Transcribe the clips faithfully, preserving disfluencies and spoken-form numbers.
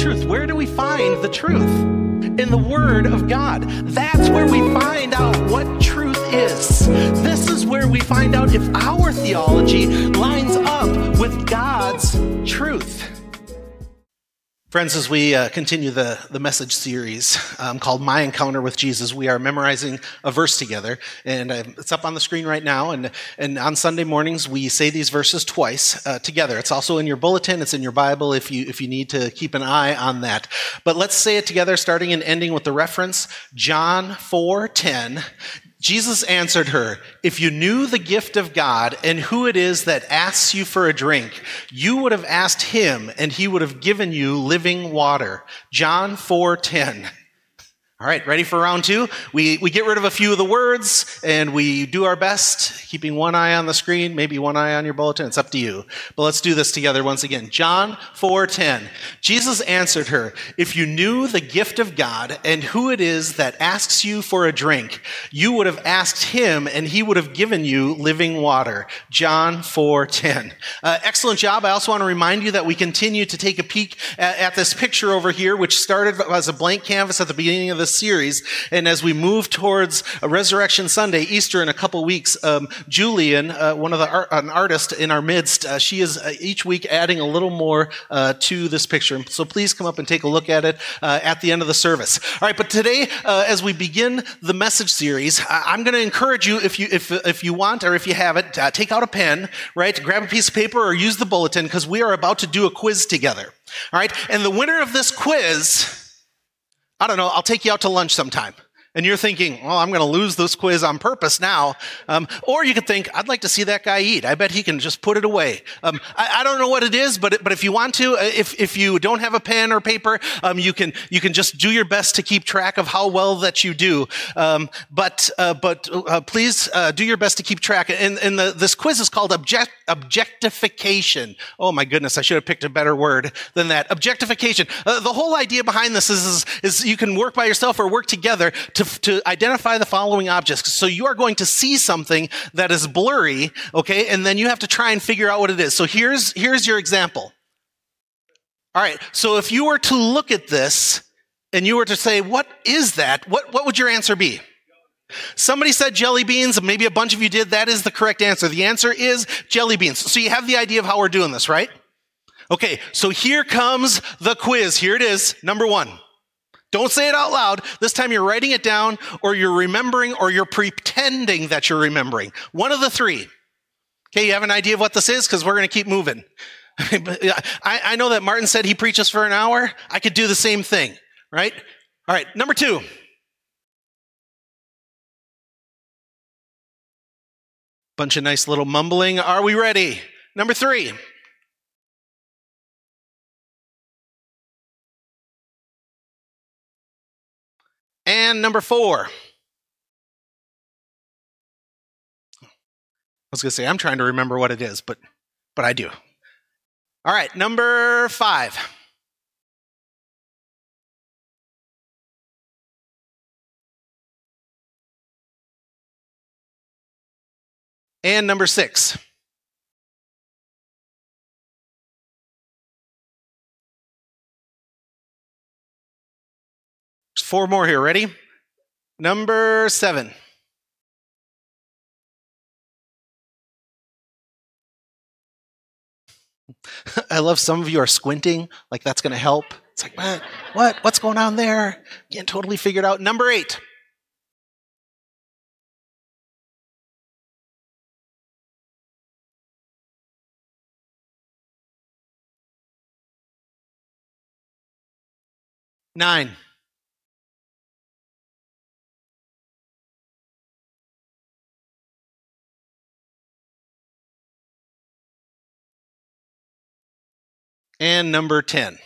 truth. Where do we find the truth? In the Word of God. That's where we find out what truth is. This is where we find out if our theology lines up with God's truth. Friends, as we uh, continue the, the message series um, called My Encounter with Jesus, we are memorizing a verse together, and uh, it's up on the screen right now, and, and on Sunday mornings we say these verses twice uh, together. It's also in your bulletin, it's in your Bible if you if you need to keep an eye on that. But let's say it together, starting and ending with the reference, John four ten. Jesus answered her, "If you knew the gift of God and who it is that asks you for a drink, you would have asked him and he would have given you living water." John four ten. All right, ready for round two? We we get rid of a few of the words and we do our best, keeping one eye on the screen, maybe one eye on your bulletin. It's up to you. But let's do this together once again. John four ten. Jesus answered her, "If you knew the gift of God and who it is that asks you for a drink, you would have asked him and he would have given you living water." John four ten. Uh, excellent job. I also want to remind you that we continue to take a peek at, at this picture over here, which started as a blank canvas at the beginning of this series. And as we move towards a Resurrection Sunday, Easter in a couple weeks, um, Julian, uh, one of the art, an artist in our midst, uh, she is uh, each week adding a little more uh, to this picture. So please come up and take a look at it uh, at the end of the service. All right, but today, uh, as we begin the message series, I- I'm going to encourage you, if you if if you want or if you have it, uh, take out a pen, right? Grab a piece of paper or use the bulletin, because we are about to do a quiz together. All right, and the winner of this quiz, I don't know, I'll take you out to lunch sometime. And you're thinking, well, I'm going to lose this quiz on purpose now. Um, or you could think, I'd like to see that guy eat. I bet he can just put it away. Um, I, I don't know what it is, but but if you want to, if if you don't have a pen or paper, um, you can you can just do your best to keep track of how well that you do. Um, but uh, but uh, please uh, do your best to keep track. And and the, this quiz is called object objectification. Oh my goodness, I should have picked a better word than that. Objectification. Uh, the whole idea behind this is, is is you can work by yourself or work together to to identify the following objects. So you are going to see something that is blurry, okay, and then you have to try and figure out what it is. So here's here's your example. All right, so if you were to look at this and you were to say, what is that? What what would your answer be? Somebody said jelly beans, maybe a bunch of you did. That is the correct answer. The answer is jelly beans. So you have the idea of how we're doing this, right? Okay, so here comes the quiz. Here it is, number one. Don't say it out loud. This time you're writing it down, or you're remembering, or you're pretending that you're remembering. One of the three. Okay, you have an idea of what this is? Because we're going to keep moving. I, I know that Martin said he preaches for an hour. I could do the same thing, right? All right, number two. Bunch of nice little mumbling. Are we ready? Number three. And number four. I was going to say, I'm trying to remember what it is, but but I do. All right, number five. And number six. Four more here. Ready? Number seven. I love some of you are squinting, like that's going to help. It's like, what? What? What's going on there? Can't totally figure it out. Number eight. Nine. And number ten.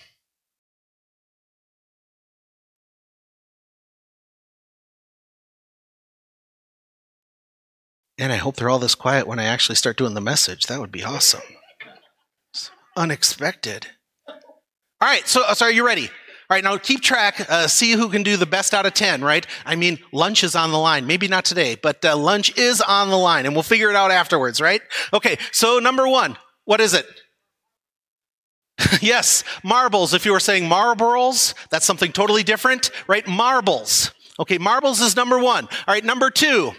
And I hope they're all this quiet when I actually start doing the message. That would be awesome. It's unexpected. All right, so, so are you ready? All right, now keep track. Uh, see who can do the best out of ten, right? I mean, lunch is on the line. Maybe not today, but uh, lunch is on the line, and we'll figure it out afterwards, right? Okay, so number one, what is it? Yes, marbles. If you were saying Marlboros, that's something totally different, right? Marbles. Okay, marbles is number one. All right, number two.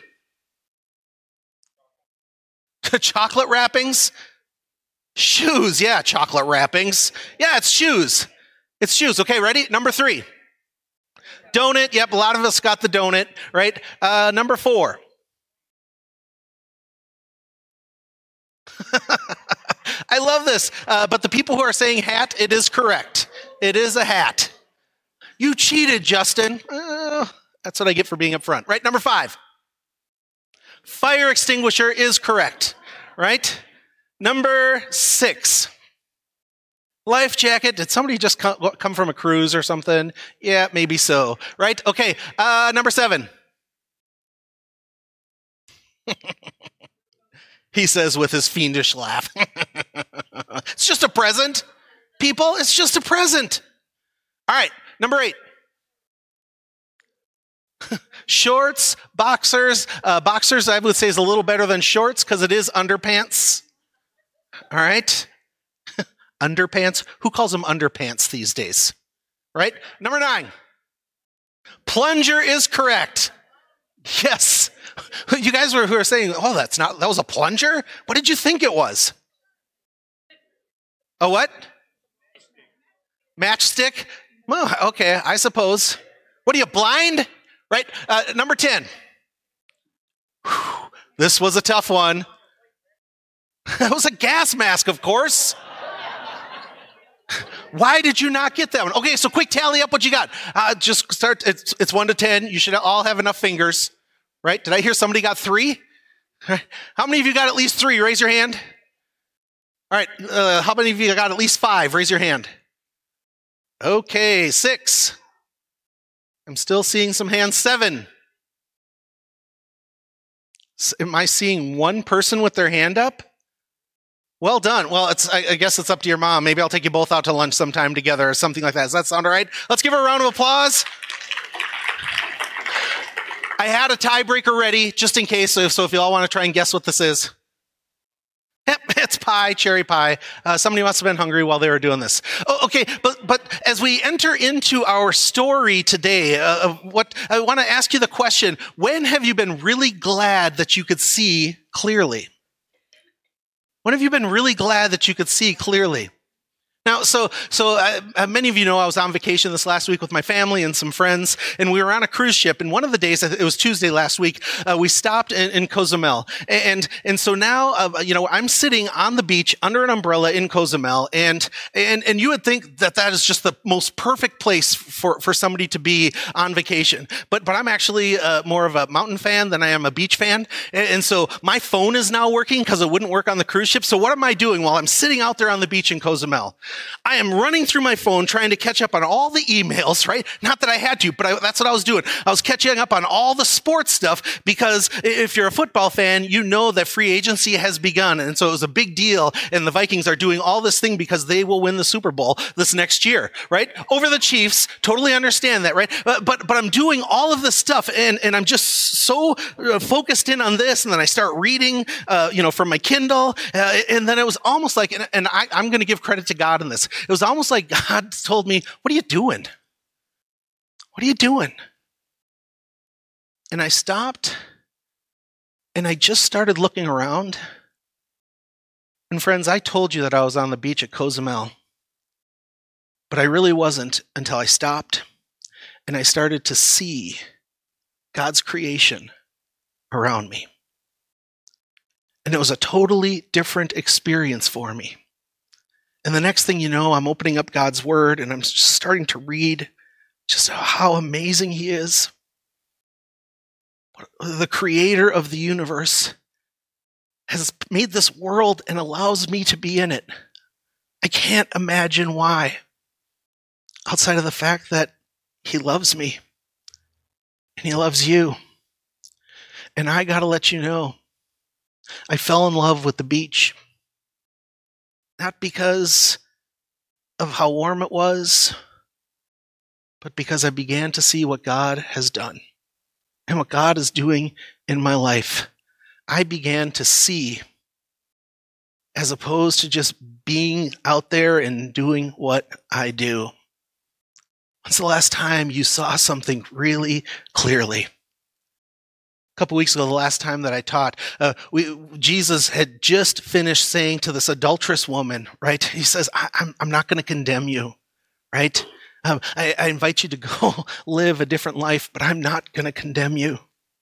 Chocolate wrappings. Shoes. Yeah, chocolate wrappings. Yeah, it's shoes. It's shoes. Okay, ready? Number three. Donut. Yep, a lot of us got the donut, right? Uh, number four. I love this. Uh, but the people who are saying hat, it is correct. It is a hat. You cheated, Justin. Uh, that's what I get for being up front. Right, number five. Fire extinguisher is correct. Right? Number six. Life jacket. Did somebody just come from a cruise or something? Yeah, maybe so. Right? Okay. Uh, number seven. He says with his fiendish laugh. It's just a present, people. It's just a present. All right. Number eight. Shorts, boxers. Uh, boxers, I would say, is a little better than shorts because it is underpants. All right. Underpants. Who calls them underpants these days? Right? Number nine. Plunger is correct. Yes. You guys were who are saying, oh, that's not, that was a plunger? What did you think it was? A what? Matchstick? Well, okay, I suppose. What are you, blind? Right? Uh, number ten. Whew, this was a tough one. That was a gas mask, of course. Why did you not get that one? Okay, so quick, tally up what you got. Uh, just start, it's, it's one to ten. You should all have enough fingers. Right? Did I hear somebody got three? How many of you got at least three? Raise your hand. All right. Uh, how many of you got at least five? Raise your hand. Okay. Six. I'm still seeing some hands. Seven. Am I seeing one person with their hand up? Well done. Well, it's, I, I guess it's up to your mom. Maybe I'll take you both out to lunch sometime together or something like that. Does that sound all right? Let's give her a round of applause. I had a tiebreaker ready just in case, so, so if you all want to try and guess what this is. Yep, it's pie, cherry pie. Uh, somebody must have been hungry while they were doing this. Oh, okay, but but as we enter into our story today, uh, of what I want to ask you the question: when have you been really glad that you could see clearly? When have you been really glad that you could see clearly? Now, so so uh, many of you know I was on vacation this last week with my family and some friends, and we were on a cruise ship. And one of the days, it was Tuesday last week, uh, we stopped in, in Cozumel. And and so now, uh, you know, I'm sitting on the beach under an umbrella in Cozumel, and and and you would think that that is just the most perfect place for, for somebody to be on vacation. But but I'm actually uh, more of a mountain fan than I am a beach fan. And, and so my phone is now working because it wouldn't work on the cruise ship. So what am I doing while I'm sitting out there on the beach in Cozumel? I am running through my phone trying to catch up on all the emails, right? Not that I had to, but I, that's what I was doing. I was catching up on all the sports stuff because if you're a football fan, you know that free agency has begun. And so it was a big deal. And the Vikings are doing all this thing because they will win the Super Bowl this next year, right? Over the Chiefs. Totally understand that, right? But, but, but I'm doing all of this stuff and, and I'm just so focused in on this. And then I start reading, uh, you know, from my Kindle. Uh, and then it was almost like, and, and I, I'm going to give credit to God in this. It was almost like God told me, what are you doing? What are you doing? And I stopped and I just started looking around. And friends, I told you that I was on the beach at Cozumel, but I really wasn't until I stopped and I started to see God's creation around me. And it was a totally different experience for me. And the next thing you know, I'm opening up God's word and I'm just starting to read just how amazing he is. The creator of the universe has made this world and allows me to be in it. I can't imagine why, outside of the fact that he loves me and he loves you. And I got to let you know, I fell in love with the beach. Not because of how warm it was, but because I began to see what God has done and what God is doing in my life. I began to see as opposed to just being out there and doing what I do. When's the last time you saw something really clearly? A couple weeks ago, the last time that I taught, uh, we, Jesus had just finished saying to this adulterous woman, right? He says, I, I'm, I'm not going to condemn you, right? Um, I, I invite you to go live a different life, but I'm not going to condemn you.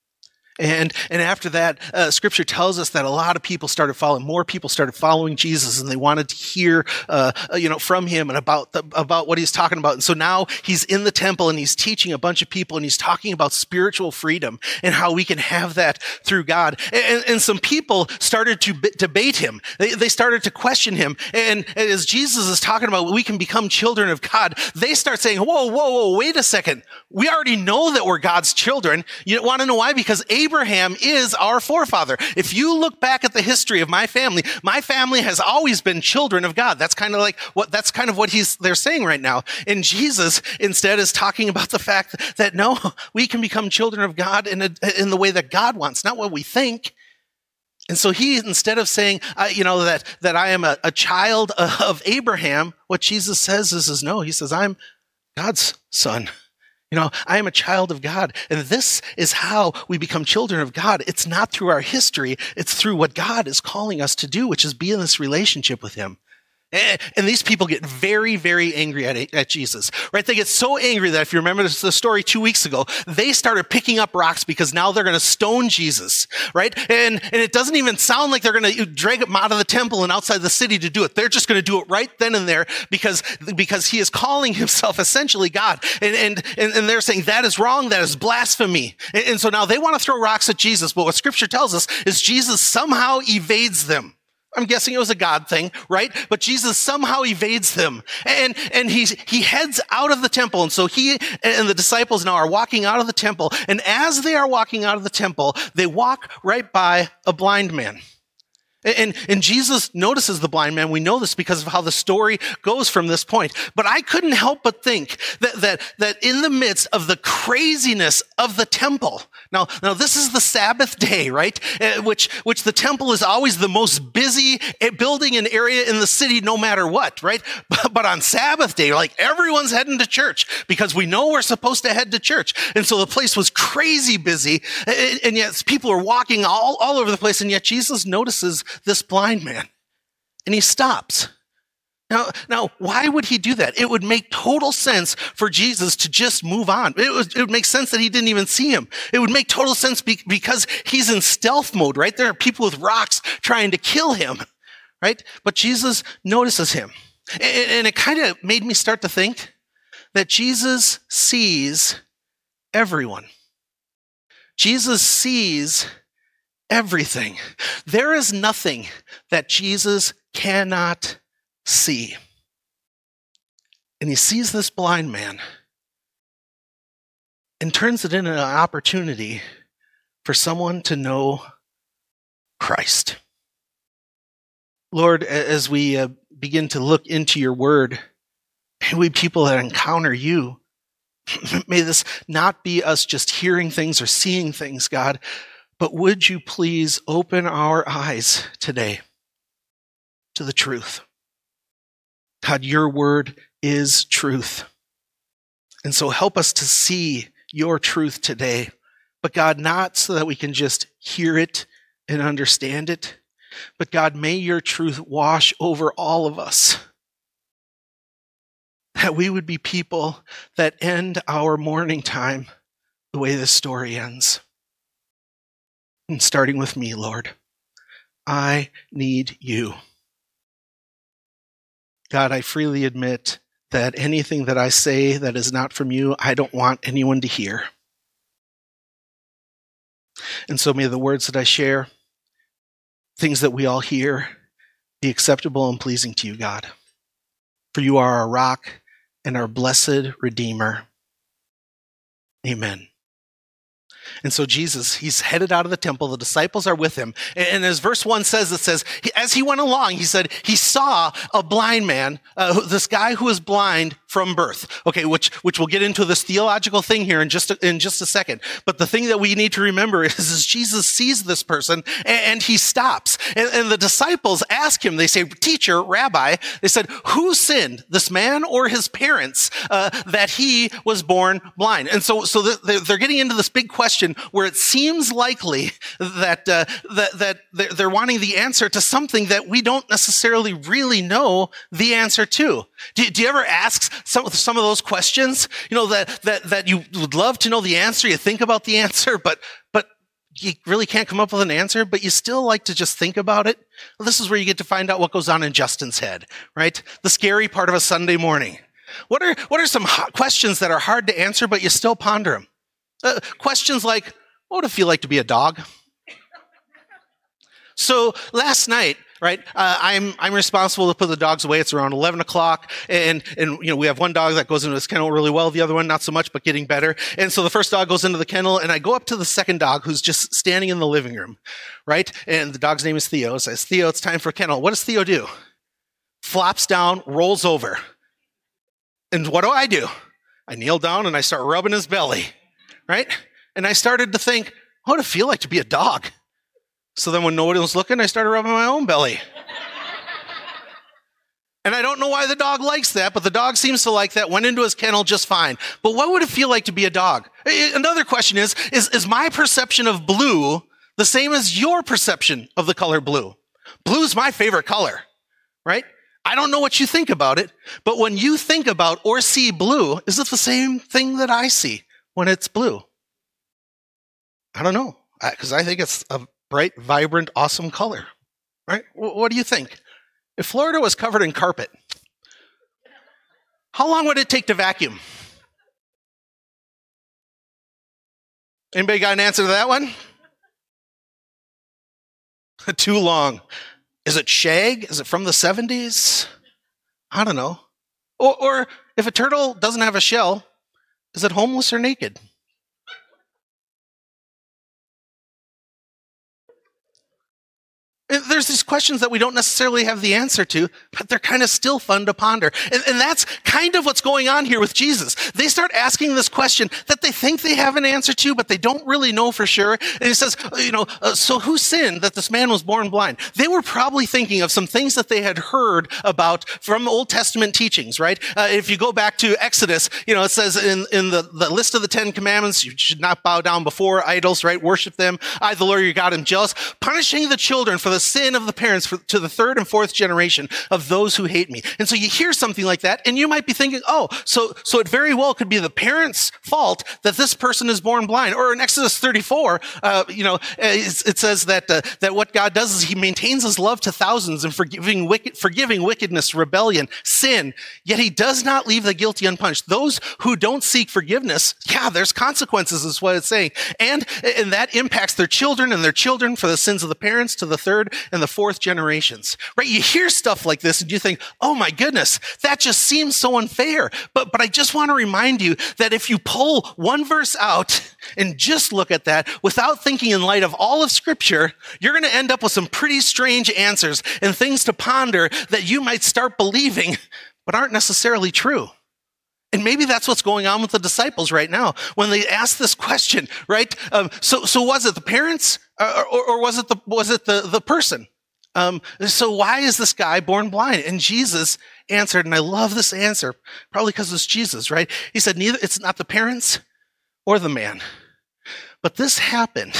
And and after that, uh, Scripture tells us that a lot of people started following. More people started following Jesus, and they wanted to hear, uh, you know, from him and about the, about what he's talking about. And so now he's in the temple and he's teaching a bunch of people, and he's talking about spiritual freedom and how we can have that through God. And, and some people started to b- debate him. They, they started to question him. And as Jesus is talking about we can become children of God, they start saying, "Whoa, whoa, whoa! Wait a second. We already know that we're God's children." You want to know why? Because Abraham is our forefather. If you look back at the history of my family, my family has always been children of God. That's kind of like what, that's kind of what he's, they're saying right now. And Jesus instead is talking about the fact that no, we can become children of God in a, in the way that God wants, not what we think. And so he, instead of saying, uh, you know, that, that I am a, a child of Abraham, what Jesus says is, is no, he says, I'm God's son. You know, I am a child of God, and this is how we become children of God. It's not through our history. It's through what God is calling us to do, which is be in this relationship with him. And these people get very, very angry at, at Jesus, right? They get so angry that if you remember the story two weeks ago, they started picking up rocks because now they're going to stone Jesus, right? And, and it doesn't even sound like they're going to drag him out of the temple and outside the city to do it. They're just going to do it right then and there because, because he is calling himself essentially God. And, and, and, and they're saying that is wrong. That is blasphemy. And, and so now they want to throw rocks at Jesus. But what Scripture tells us is Jesus somehow evades them. I'm guessing it was a God thing, right? But Jesus somehow evades them. And, and he's, he heads out of the temple. And so he and the disciples now are walking out of the temple. And as they are walking out of the temple, they walk right by a blind man. And, and Jesus notices the blind man. We know this because of how the story goes from this point. But I couldn't help but think that, that, that in the midst of the craziness of the temple, now, now this is the Sabbath day, right? Uh, which, which the temple is always the most busy building and area in the city, no matter what, right? But, but on Sabbath day, like everyone's heading to church because we know we're supposed to head to church. And so the place was crazy busy. And, and yet people are walking all, all over the place. And yet Jesus notices this blind man, and he stops. Now, now, why would he do that? It would make total sense for Jesus to just move on. It would, it would make sense that he didn't even see him. It would make total sense be, because he's in stealth mode, right? There are people with rocks trying to kill him, right? But Jesus notices him. And, and it kind of made me start to think that Jesus sees everyone. Jesus sees everything. There is nothing that Jesus cannot see. And he sees this blind man and turns it into an opportunity for someone to know Christ. Lord, as we uh, begin to look into your word, may we people that encounter you, may this not be us just hearing things or seeing things, God, but would you please open our eyes today to the truth? God, your word is truth. And so help us to see your truth today. But God, not so that we can just hear it and understand it, but God, may your truth wash over all of us. That we would be people that end our morning time the way this story ends. And starting with me, Lord, I need you. God, I freely admit that anything that I say that is not from you, I don't want anyone to hear. And so may the words that I share, things that we all hear, be acceptable and pleasing to you, God. For you are our rock and our blessed Redeemer. Amen. And so Jesus, he's headed out of the temple. The disciples are with him. And as verse one says, it says, as he went along, he said, he saw a blind man, uh, this guy who was blind from birth. Okay, which which we'll get into this theological thing here in just a, in just a second. But the thing that we need to remember is, is Jesus sees this person and, and he stops. And, and the disciples ask him, they say, "Teacher, Rabbi," they said, "Who sinned, this man or his parents, uh, that he was born blind?" And so so they're, they're getting into this big question where it seems likely that uh, that that they're wanting the answer to something that we don't necessarily really know the answer to. Do, do you ever ask some, some of those questions? You know, that, that, that you would love to know the answer, you think about the answer, but, but you really can't come up with an answer, but you still like to just think about it? Well, this is where you get to find out what goes on in Justin's head, right? The scary part of a Sunday morning. What are, what are some hot questions that are hard to answer, but you still ponder them? Uh, questions like, what would it feel like to be a dog? So last night, right, uh, I'm I'm responsible to put the dogs away. It's around eleven o'clock, and and you know we have one dog that goes into his kennel really well, the other one not so much, but getting better. And so the first dog goes into the kennel, and I go up to the second dog who's just standing in the living room, right? And the dog's name is Theo. It says, "Theo, it's time for kennel." What does Theo do? Flops down, rolls over. And what do I do? I kneel down and I start rubbing his belly, right? And I started to think, what would it feel like to be a dog? So then when nobody was looking, I started rubbing my own belly. And I don't know why the dog likes that, but the dog seems to like that, went into his kennel just fine. But what would it feel like to be a dog? Another question is, is, is my perception of blue the same as your perception of the color blue? Blue is my favorite color, right? I don't know what you think about it, but when you think about or see blue, is it the same thing that I see when it's blue? I don't know, because I think it's a bright, vibrant, awesome color, right? What do you think? If Florida was covered in carpet, how long would it take to vacuum? Anybody got an answer to that one? Too long. Is it shag? Is it from the seventies? I don't know. Or, or if a turtle doesn't have a shell, is it homeless or naked? There's these questions that we don't necessarily have the answer to, but they're kind of still fun to ponder. And, and that's kind of what's going on here with Jesus. They start asking this question that they think they have an answer to, but they don't really know for sure. And he says, you know, uh, so who sinned that this man was born blind? They were probably thinking of some things that they had heard about from Old Testament teachings, right? Uh, if you go back to Exodus, you know, it says in, in the, the list of the Ten Commandments, you should not bow down before idols, right? Worship them. I, the Lord your God, am jealous. Punishing the children for the sin of the parents for, to the third and fourth generation of those who hate me. And so you hear something like that, and you might be thinking, oh, so so it very well could be the parents' fault that this person is born blind. Or in Exodus thirty-four, uh, you know, it, it says that uh, that what God does is He maintains His love to thousands and forgiving wicked, forgiving wickedness, rebellion, sin. Yet He does not leave the guilty unpunished. Those who don't seek forgiveness, yeah, there's consequences, is what it's saying, and and that impacts their children and their children for the sins of the parents to the third and the fourth generations, right? You hear stuff like this and you think, oh my goodness, that just seems so unfair. But, but I just want to remind you that if you pull one verse out and just look at that without thinking in light of all of Scripture, you're going to end up with some pretty strange answers and things to ponder that you might start believing, but aren't necessarily true. And maybe that's what's going on with the disciples right now when they ask this question, right? Um, so, so was it the parents or, or, or was it the was it the the person? Um, so why is this guy born blind? And Jesus answered, and I love this answer, probably because it's Jesus, right? He said, neither it's not the parents or the man, but this happened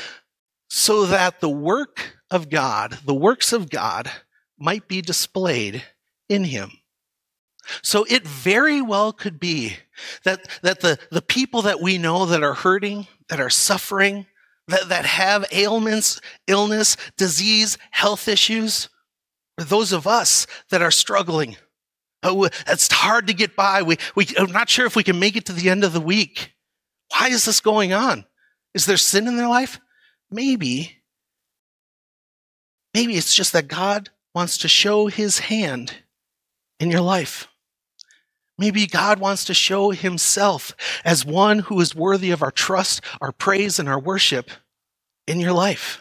so that the work of God, the works of God, might be displayed in him. So it very well could be that, that the, the people that we know that are hurting, that are suffering, that, that have ailments, illness, disease, health issues, or those of us that are struggling. Oh, it's hard to get by. We, we, I'm not sure if we can make it to the end of the week. Why is this going on? Is there sin in their life? Maybe. Maybe it's just that God wants to show his hand in your life. Maybe God wants to show himself as one who is worthy of our trust, our praise, and our worship in your life.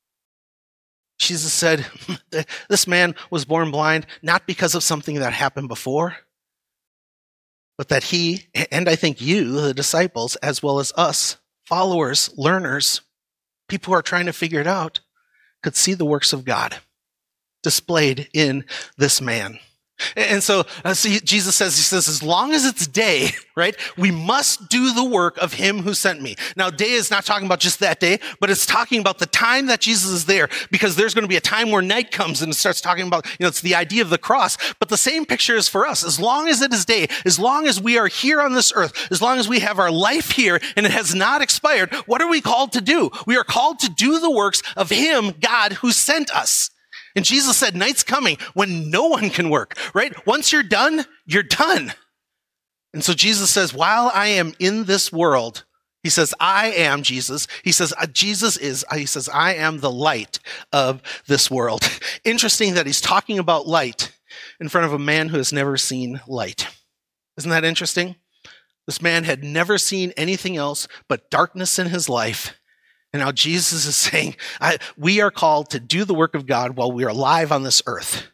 Jesus said, this man was born blind, not because of something that happened before, but that he, and I think you, the disciples, as well as us, followers, learners, people who are trying to figure it out, could see the works of God displayed in this man. And so, uh, see, Jesus says, he says, as long as it's day, right, we must do the work of him who sent me. Now, day is not talking about just that day, but it's talking about the time that Jesus is there, because there's going to be a time where night comes and it starts talking about, you know, it's the idea of the cross. But the same picture is for us. As long as it is day, as long as we are here on this earth, as long as we have our life here and it has not expired, what are we called to do? We are called to do the works of him, God, who sent us. And Jesus said, night's coming when no one can work, right? Once you're done, you're done. And so Jesus says, while I am in this world, he says, I am Jesus. He says, Jesus is, he says, I am the light of this world. Interesting that he's talking about light in front of a man who has never seen light. Isn't that interesting? This man had never seen anything else but darkness in his life. And now Jesus is saying, I, we are called to do the work of God while we are alive on this earth.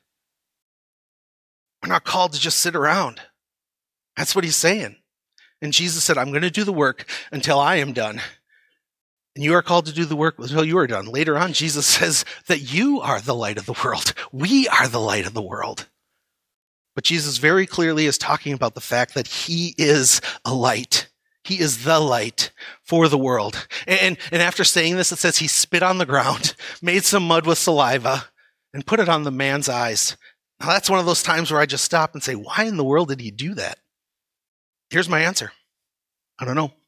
We're not called to just sit around. That's what he's saying. And Jesus said, I'm going to do the work until I am done. And you are called to do the work until you are done. Later on, Jesus says that you are the light of the world. We are the light of the world. But Jesus very clearly is talking about the fact that he is a light. He is the light for the world. And, and after saying this, it says he spit on the ground, made some mud with saliva, and put it on the man's eyes. Now that's one of those times where I just stop and say, why in the world did he do that? Here's my answer. I don't know.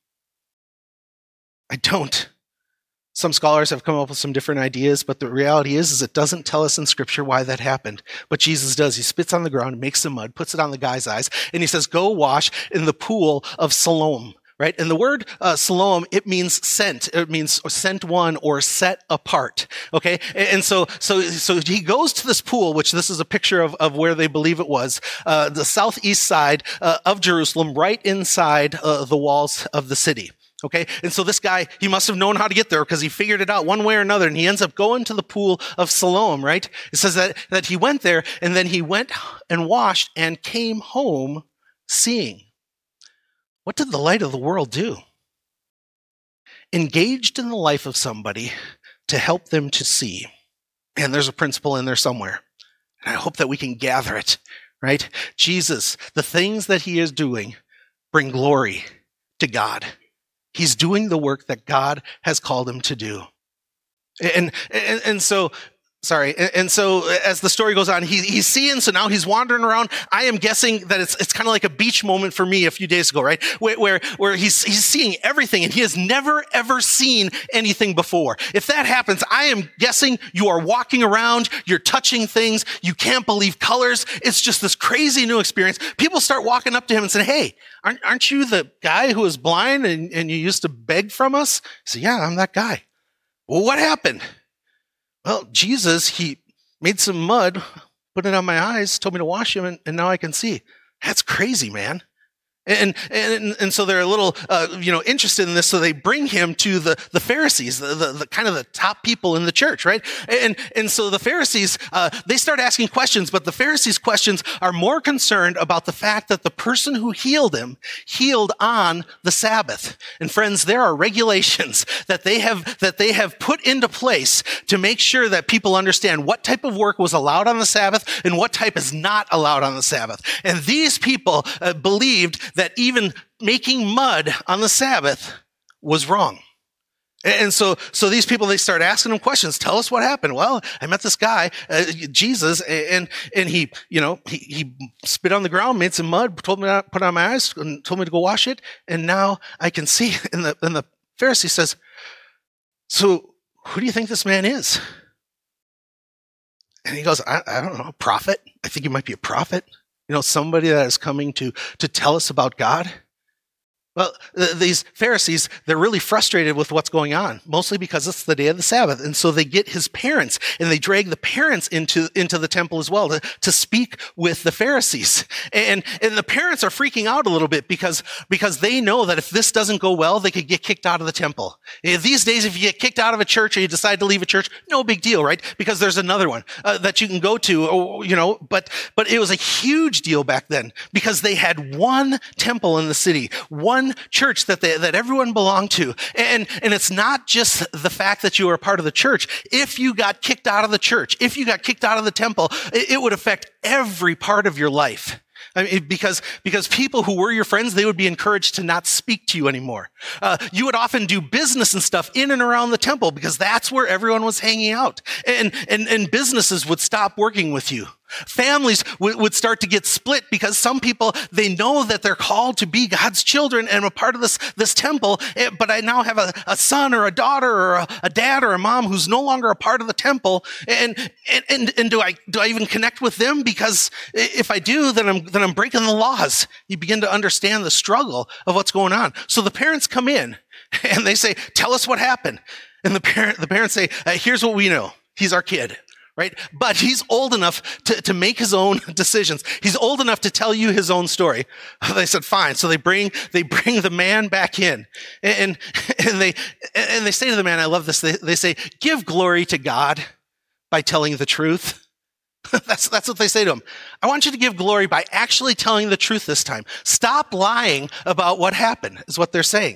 I don't. Some scholars have come up with some different ideas, but the reality is, is it doesn't tell us in Scripture why that happened. But Jesus does. He spits on the ground, makes some mud, puts it on the guy's eyes, and he says, go wash in the pool of Siloam. Right? And the word uh, Siloam, it means sent. It means sent one or set apart. Okay? And, and so so, so he goes to this pool, which this is a picture of, of where they believe it was, uh, the southeast side uh, of Jerusalem, right inside uh, the walls of the city. Okay? And so this guy, he must have known how to get there because he figured it out one way or another, and he ends up going to the pool of Siloam, right? It says that, that he went there, and then he went and washed and came home seeing. What did the light of the world do? Engaged in the life of somebody to help them to see. And there's a principle in there somewhere. And I hope that we can gather it, right? Jesus, the things that he is doing bring glory to God. He's doing the work that God has called him to do. And, and, and so... Sorry. And, and so as the story goes on, he, he's seeing, so now he's wandering around. I am guessing that it's it's kind of like a beach moment for me a few days ago, right? Where, where, where he's, he's seeing everything and he has never, ever seen anything before. If that happens, I am guessing you are walking around, you're touching things, you can't believe colors. It's just this crazy new experience. People start walking up to him and saying, hey, aren't, aren't you the guy who was blind and, and you used to beg from us? He said, yeah, I'm that guy. Well, what happened? Well, Jesus, he made some mud, put it on my eyes, told me to wash them, and, and now I can see. That's crazy, man. And, and, and so they're a little, uh, you know, interested in this. So they bring him to the, the Pharisees, the, the, the kind of the top people in the church, right? And, and so the Pharisees, uh, they start asking questions, but the Pharisees' questions are more concerned about the fact that the person who healed him healed on the Sabbath. And friends, there are regulations that they have, that they have put into place to make sure that people understand what type of work was allowed on the Sabbath and what type is not allowed on the Sabbath. And these people uh, believed that even making mud on the Sabbath was wrong. And so, so these people, they start asking him questions. Tell us what happened. Well, I met this guy, uh, Jesus, and, and he, you know, he, he spit on the ground, made some mud, told me to put it on my eyes, and told me to go wash it. And now I can see. And the, and the Pharisee says, so who do you think this man is? And he goes, I, I don't know, a prophet. I think he might be a prophet. You know, somebody that is coming to, to tell us about God. Well, th- these Pharisees, they're really frustrated with what's going on, mostly because it's the day of the Sabbath. And so they get his parents and they drag the parents into, into the temple as well to, to speak with the Pharisees. And, and the parents are freaking out a little bit because, because they know that if this doesn't go well, they could get kicked out of the temple. And these days, if you get kicked out of a church or you decide to leave a church, no big deal, right? Because there's another one uh, that you can go to, or, you know, but, but it was a huge deal back then because they had one temple in the city, one church that they, that everyone belonged to. And, and it's not just the fact that you were a part of the church. If you got kicked out of the church, if you got kicked out of the temple, it, it would affect every part of your life. I mean, because, because people who were your friends, they would be encouraged to not speak to you anymore. Uh, you would often do business and stuff in and around the temple because that's where everyone was hanging out. And, and, and businesses would stop working with you. Families w- would start to get split because some people, they know that they're called to be God's children and a part of this, this temple, but I now have a, a son or a daughter or a, a dad or a mom who's no longer a part of the temple. And, and, and, and do I, do I even connect with them? Because if I do, then I'm, then I'm breaking the laws. You begin to understand the struggle of what's going on. So the parents come in and they say, tell us what happened. And the parent, the parents say, uh, here's what we know. He's our kid. Right? But he's old enough to, to make his own decisions. He's old enough to tell you his own story. They said, fine. So they bring, they bring the man back in and, and they, and they say to the man, I love this. They, they say, give glory to God by telling the truth. That's, that's what they say to him. I want you to give glory by actually telling the truth this time. Stop lying about what happened is what they're saying.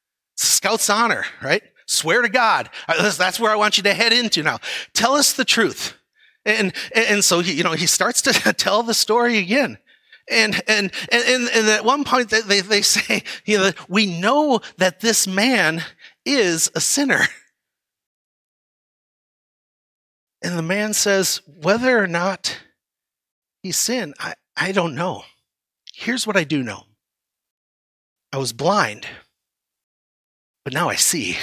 Scout's honor, right? Swear to God. That's where I want you to head into now. Tell us the truth. And, and so, he, you know, he starts to tell the story again. And, and, and, and at one point they, they say, you know, we know that this man is a sinner. And the man says, whether or not he sinned, I, I don't know. Here's what I do know. I was blind, but now I see.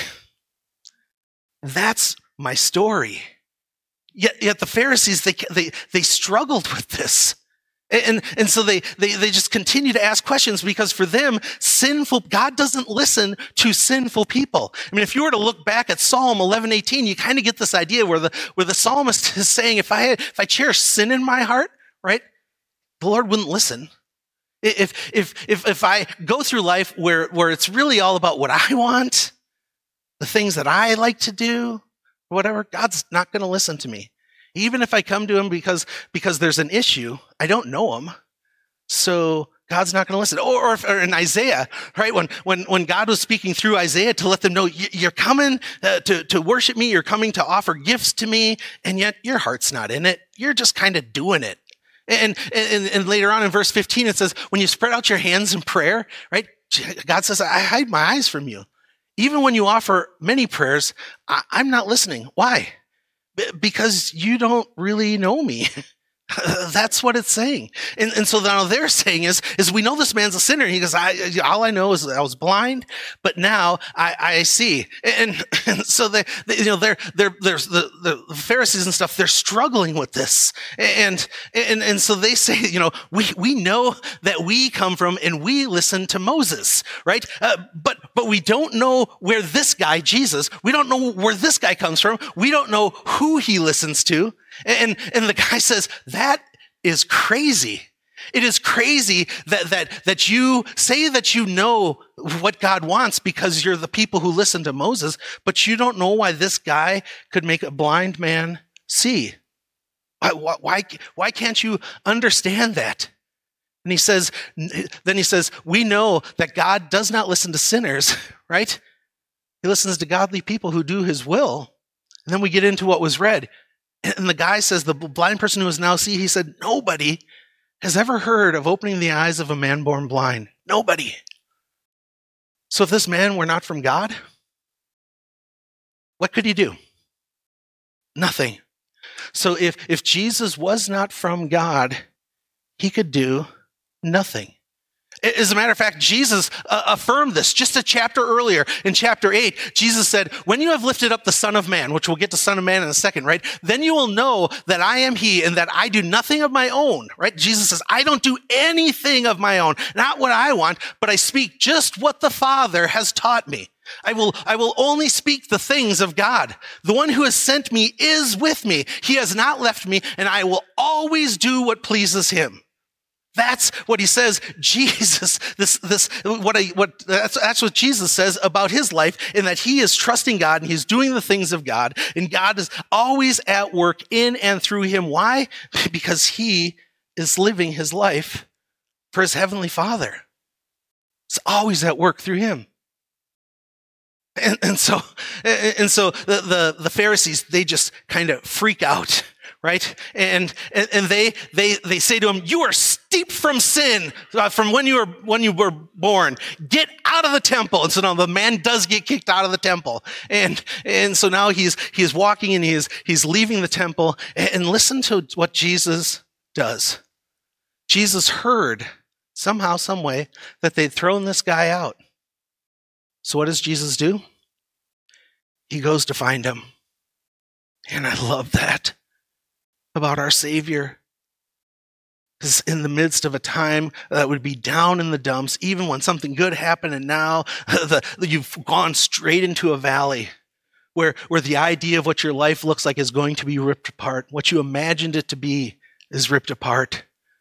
That's my story. Yet, yet the Pharisees, they, they, they struggled with this. And, and so they, they, they just continue to ask questions because for them, sinful, God doesn't listen to sinful people. I mean, if you were to look back at Psalm eleven eighteen, you kind of get this idea where the, where the psalmist is saying, if I had, if I cherish sin in my heart, right, the Lord wouldn't listen. If, if, if, if I go through life where, where it's really all about what I want, the things that I like to do, whatever, God's not going to listen to me. Even if I come to him because, because there's an issue, I don't know him. So God's not going to listen. Or, or, or in Isaiah, right? When, when, when God was speaking through Isaiah to let them know, you're coming uh, to, to worship me, you're coming to offer gifts to me, and yet your heart's not in it. You're just kind of doing it. And, and, and later on in verse fifteen, it says, when you spread out your hands in prayer, right? God says, I hide my eyes from you. Even when you offer many prayers, I, I'm not listening. Why? B- because you don't really know me. That's what it's saying. And, and so now they're saying is, is we know this man's a sinner. He goes, I, all I know is that I was blind, but now I, I see. And, and so they, they, you know, they're, they're, there's the, the Pharisees and stuff, they're struggling with this. And, and, and so they say, you know, we, we know that we come from and we listen to Moses, right? Uh, but, but we don't know where this guy, Jesus, we don't know where this guy comes from. We don't know who he listens to. And, and the guy says, that is crazy. It is crazy that, that, that you say that you know what God wants because you're the people who listen to Moses, but you don't know why this guy could make a blind man see. Why, why, why can't you understand that? And he says, then he says, we know that God does not listen to sinners, right? He listens to godly people who do his will. And then we get into what was read. And the guy says, the blind person who is now see, he said, nobody has ever heard of opening the eyes of a man born blind. Nobody. So if this man were not from God, what could he do? Nothing. So if, if Jesus was not from God, he could do nothing. As a matter of fact, Jesus uh, affirmed this just a chapter earlier in chapter eight. Jesus said, when you have lifted up the Son of Man, which we'll get to Son of Man in a second, right? Then you will know that I am he and that I do nothing of my own, right? Jesus says, I don't do anything of my own, not what I want, but I speak just what the Father has taught me. I will, I will only speak the things of God. The one who has sent me is with me. He has not left me, and I will always do what pleases him. That's what he says. Jesus, this, this, what I, what, that's, that's what Jesus says about his life, in that he is trusting God and he's doing the things of God, and God is always at work in and through him. Why? Because he is living his life for his heavenly Father. It's always at work through him. And, and so, and so the, the, the Pharisees, they just kind of freak out. Right? And, and, and they, they, they say to him, you are steeped from sin uh, from when you were, when you were born. Get out of the temple. And so now the man does get kicked out of the temple. And, and so now he's, he's walking and he's, he's leaving the temple. And, and listen to what Jesus does. Jesus heard somehow, some way that they'd thrown this guy out. So what does Jesus do? He goes to find him. And I love that about our Savior. Because in the midst of a time that would be down in the dumps, even when something good happened, and now the, you've gone straight into a valley where, where the idea of what your life looks like is going to be ripped apart. What you imagined it to be is ripped apart.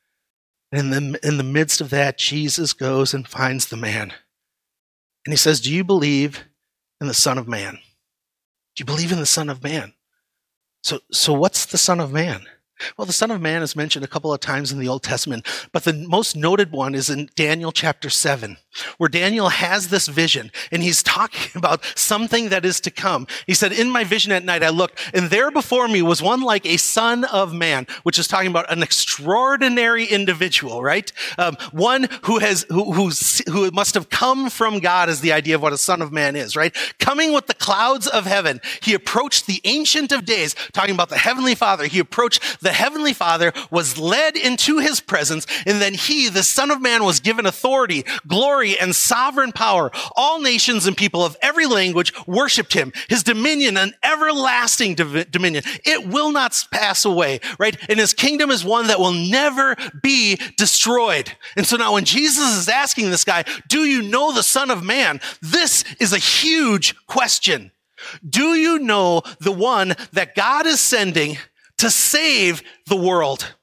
And in the, in the midst of that, Jesus goes and finds the man. And he says, do you believe in the Son of Man? Do you believe in the Son of Man? So, so what's the Son of Man? Well, the Son of Man is mentioned a couple of times in the Old Testament, but the most noted one is in Daniel chapter seven, where Daniel has this vision, and he's talking about something that is to come. He said, in my vision at night, I looked, and there before me was one like a son of man, which is talking about an extraordinary individual, right? Um, one who has, who, who's, who must have come from God is the idea of what a son of man is, right? Coming with the clouds of heaven, he approached the Ancient of Days, talking about the Heavenly Father. He approached the Heavenly Father, was led into his presence, and then he, the Son of Man, was given authority, glory, and sovereign power. All nations and people of every language worshiped him. His dominion, an everlasting div- dominion. It will not pass away, right? And his kingdom is one that will never be destroyed. And so now when Jesus is asking this guy, do you know the Son of Man? This is a huge question. Do you know the one that God is sending to save the world?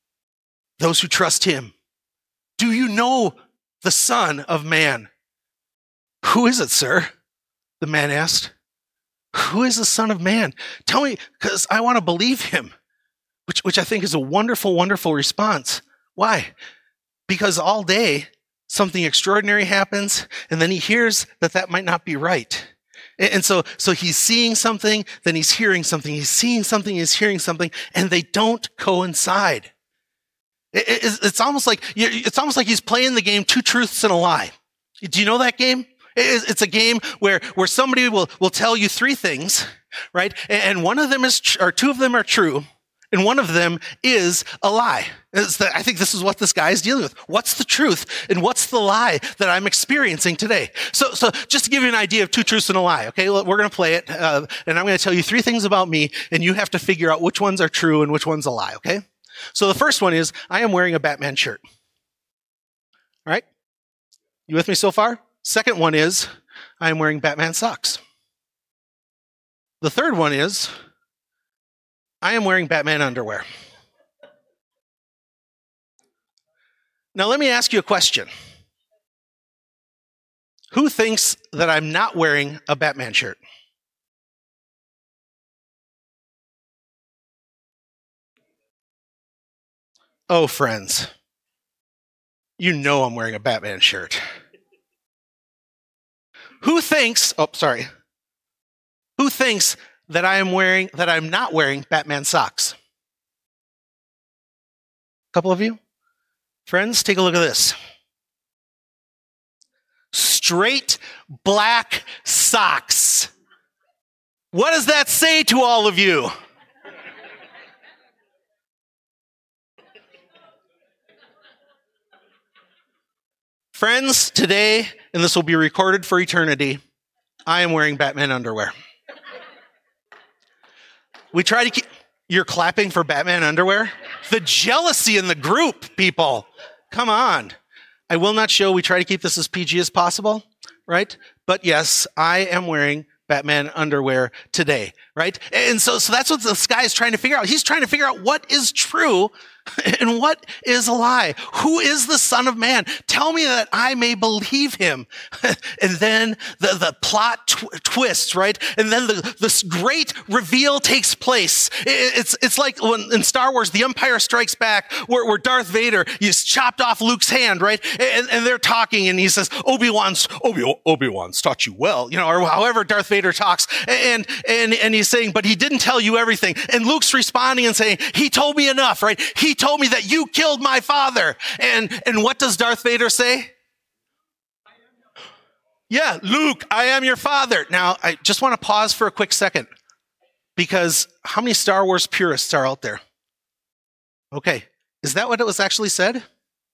Those who trust him. Do you know the Son of Man? Who is it, sir? The man asked. Who is the Son of Man? Tell me, because I want to believe him, which, which I think is a wonderful, wonderful response. Why? Because all day something extraordinary happens, and then he hears that that might not be right. And so, so he's seeing something, then he's hearing something. He's seeing something, he's hearing something, and they don't coincide. It, it, it's almost like it's almost like he's playing the game Two Truths and a Lie. Do you know that game? It, it's a game where where somebody will will tell you three things, right? And one of them is, or two of them are true, and one of them is a lie. The, I think this is what this guy is dealing with. What's the truth and what's the lie that I'm experiencing today? So, so just to give you an idea of two truths and a lie, okay, we're going to play it, uh, and I'm going to tell you three things about me, and you have to figure out which ones are true and which one's a lie, okay? So the first one is, I am wearing a Batman shirt. All right? You with me so far? Second one is, I am wearing Batman socks. The third one is, I am wearing Batman underwear. Now, let me ask you a question. Who thinks that I'm not wearing a Batman shirt? Oh, friends, you know I'm wearing a Batman shirt. Who thinks, oh, sorry. Who thinks that I am wearing, that I'm not wearing Batman socks? A couple of you? Friends, take a look at this. Straight black socks. What does that say to all of you? Friends, today, and this will be recorded for eternity, I am wearing Batman underwear. We try to keep... You're clapping for Batman underwear? The jealousy in the group, people. Come on. I will not show. We try to keep this as P G as possible, right? But yes, I am wearing Batman underwear today, right? And so, so that's what this guy is trying to figure out. He's trying to figure out what is true and what is a lie. Who is the Son of Man? Tell me that I may believe him. And then the, the plot tw- twists, right? And then the, this great reveal takes place. It, it's, it's like when in Star Wars, The Empire Strikes Back, where, where Darth Vader, he's chopped off Luke's hand, right? And, and they're talking and he says, Obi-Wan's, Obi, Obi-Wan's taught you well, you know, or however Darth Vader talks. And, and, and he's saying, but he didn't tell you everything. And Luke's responding and saying, he told me enough, right? He told me that you killed my father. And, and what does Darth Vader say? Yeah, Luke, I am your father. Now, I just want to pause for a quick second, because how many Star Wars purists are out there? Okay, is that what it was actually said?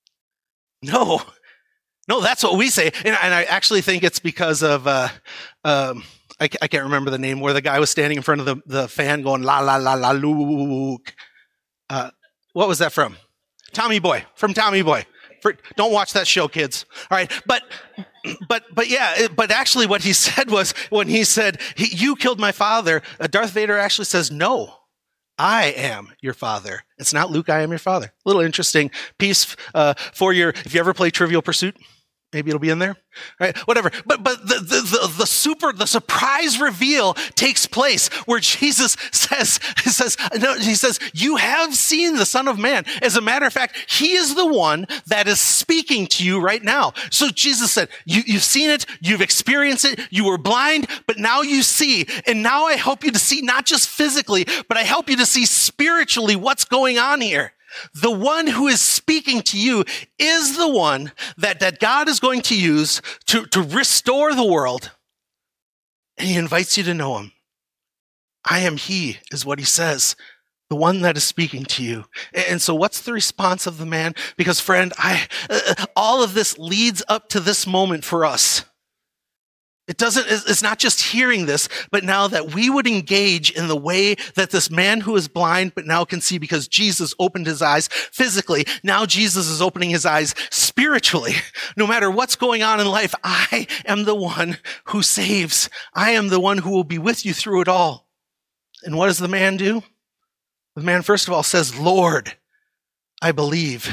No. No, that's what we say. And, and I actually think it's because of, uh, um, I, I can't remember the name, where the guy was standing in front of the, the fan going, la, la, la, la, Luke. Uh, what was that from? Tommy Boy, from Tommy Boy. For, don't watch that show, kids. All right, but, but, but yeah, but actually what he said was, when he said, he, you killed my father, uh, Darth Vader actually says, no, I am your father. It's not Luke, I am your father. A little interesting piece uh, for your, if you ever play Trivial Pursuit, maybe it'll be in there, right? Whatever. But but the, the the the super the surprise reveal takes place where Jesus says he says no, he says you have seen the Son of Man. As a matter of fact, he is the one that is speaking to you right now. So Jesus said, you, you've seen it, you've experienced it, you were blind, but now you see. And now I help you to see not just physically, but I help you to see spiritually what's going on here. The one who is speaking to you is the one that, that God is going to use to, to restore the world. And he invites you to know him. I am he, is what he says. The one that is speaking to you. And so what's the response of the man? Because friend, I, uh, all of this leads up to this moment for us. It doesn't, it's not just hearing this, but now that we would engage in the way that this man who is blind, but now can see because Jesus opened his eyes physically. Now Jesus is opening his eyes spiritually. No matter what's going on in life, I am the one who saves. I am the one who will be with you through it all. And what does the man do? The man, first of all, says, Lord, I believe.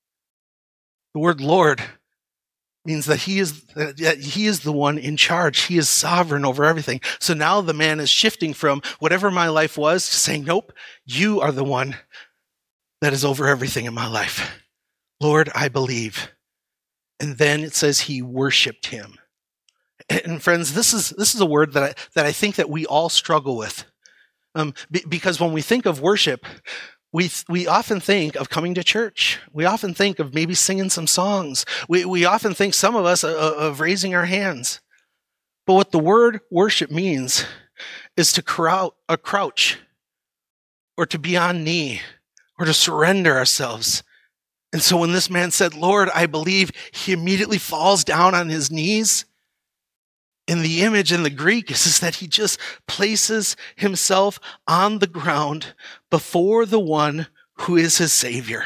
The word Lord means that he is that he is the one in charge. He is sovereign over everything. So now the man is shifting from whatever my life was to saying, nope, you are the one that is over everything in my life. Lord, I believe. And then it says he worshiped him. And friends, this is this is a word that I, that I think that we all struggle with. Um, b- because when we think of worship, We we often think of coming to church. We often think of maybe singing some songs. We we often think, some of us, uh, of raising our hands. But what the word worship means is to crou- uh, crouch, or to be on knee, or to surrender ourselves. And so when this man said, Lord, I believe, he immediately falls down on his knees. In the image in the Greek is, is that he just places himself on the ground before the one who is his Savior.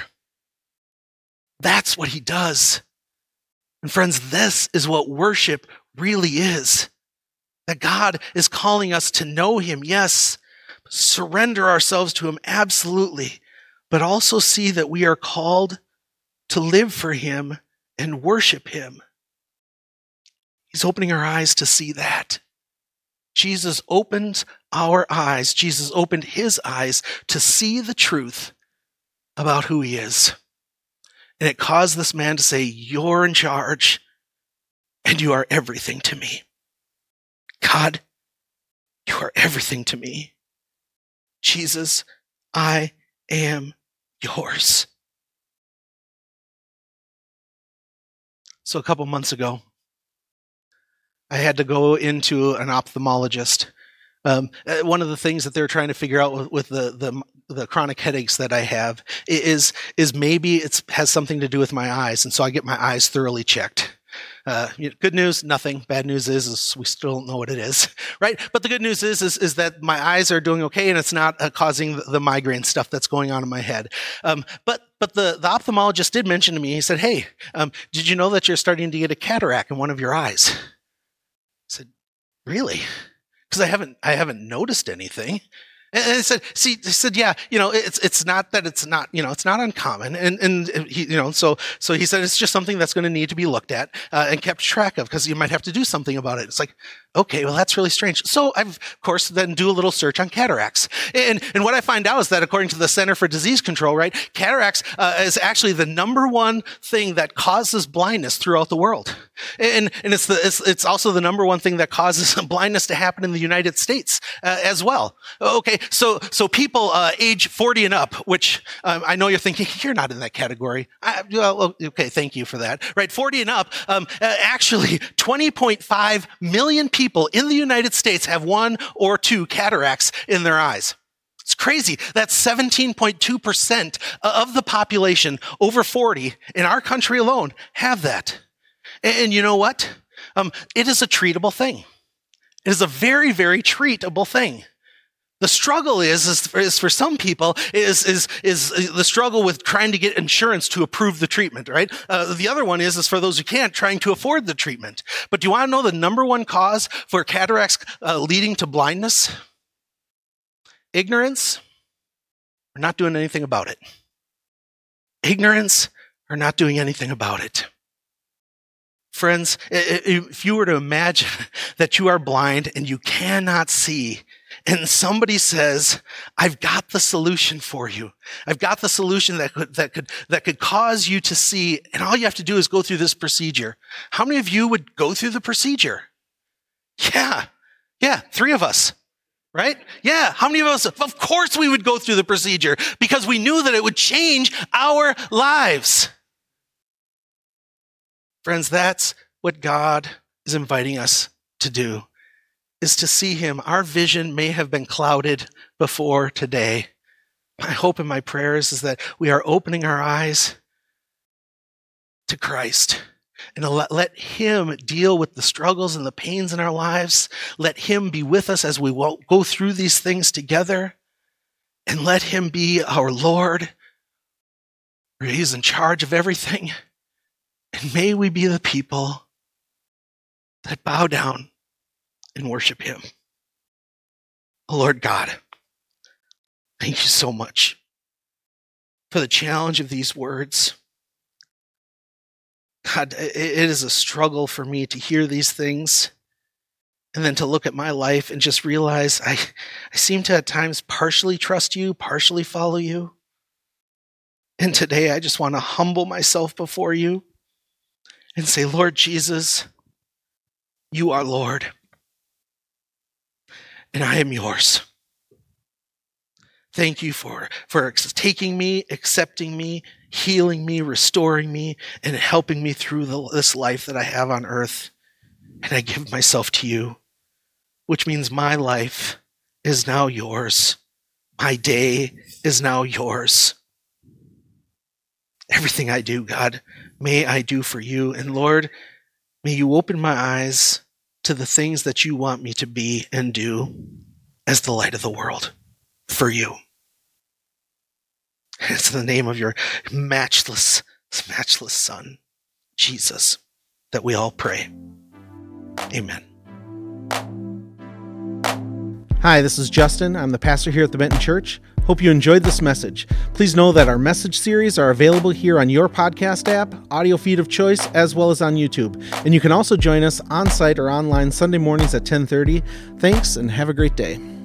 That's what he does. And friends, this is what worship really is. That God is calling us to know him, yes, surrender ourselves to him, absolutely, but also see that we are called to live for him and worship him. He's opening our eyes to see that. Jesus opened our eyes. Jesus opened his eyes to see the truth about who he is. And it caused this man to say, you're in charge and you are everything to me. God, you are everything to me. Jesus, I am yours. So a couple months ago, I had to go into an ophthalmologist Um, one of the things that they're trying to figure out with, with the, the the chronic headaches that I have is is maybe it has something to do with my eyes, and so I get my eyes thoroughly checked. Uh, good news, nothing. Bad news is, is we still don't know what it is, right? But the good news is, is, is that my eyes are doing okay, and it's not uh, causing the, the migraine stuff that's going on in my head. Um, but but the, the ophthalmologist did mention to me, he said, hey, um, did you know that you're starting to get a cataract in one of your eyes? I said, really? Because I haven't I haven't noticed anything. And I said, see, he said, yeah, you know, it's it's not that it's not, you know, it's not uncommon. And, and he, you know, so so he said it's just something that's going to need to be looked at uh, and kept track of because you might have to do something about it. It's like, okay, well, that's really strange. So I've, of course, then do a little search on cataracts. And and what I find out is that according to the Center for Disease Control, right, cataracts uh, is actually the number one thing that causes blindness throughout the world. And and it's the it's, it's also the number one thing that causes blindness to happen in the United States uh, as well. Okay, so so people uh, age forty and up, which um, I know you're thinking you're not in that category. I, well, okay, thank you for that. Right, forty and up. Um, uh, actually, twenty point five million people. People in the United States have one or two cataracts in their eyes. It's crazy. That's seventeen point two percent of the population over forty in our country alone have that. And, and you know what? Um, it is a treatable thing. It is a very, very treatable thing. The struggle is, is, is for some people, is, is, is the struggle with trying to get insurance to approve the treatment, right? Uh, the other one is, is for those who can't, trying to afford the treatment. But do you want to know the number one cause for cataracts uh, leading to blindness? Ignorance. We're not doing anything about it. Ignorance or not doing anything about it. Friends, if you were to imagine that you are blind and you cannot see, and somebody says, I've got the solution for you. I've got the solution that could, that could, that could cause you to see, and all you have to do is go through this procedure. How many of you would go through the procedure? Yeah. Yeah. Three of us, right? Yeah. How many of us? Of course we would go through the procedure because we knew that it would change our lives. Friends, that's what God is inviting us to do, is to see him. Our vision may have been clouded before today. My hope and my prayers is that we are opening our eyes to Christ and let, let him deal with the struggles and the pains in our lives. Let him be with us as we go through these things together, and let him be our Lord, where he's in charge of everything. And may we be the people that bow down and worship him. Oh, Lord God, thank you so much for the challenge of these words. God, it is a struggle for me to hear these things and then to look at my life and just realize I, I seem to at times partially trust you, partially follow you. And today I just want to humble myself before you and say, Lord Jesus, you are Lord, and I am yours. Thank you for, for taking me, accepting me, healing me, restoring me, and helping me through the, this life that I have on earth. And I give myself to you, which means my life is now yours. My day is now yours. Everything I do, God, may I do for you. And Lord, may you open my eyes to the things that you want me to be and do as the light of the world for you. It's in the name of your matchless, matchless Son, Jesus, that we all pray. Amen. Hi, this is Justin. I'm the pastor here at the Benton Church. Hope you enjoyed this message. Please know that our message series are available here on your podcast app, audio feed of choice, as well as on YouTube. And you can also join us on site or online Sunday mornings at ten thirty. Thanks, and have a great day.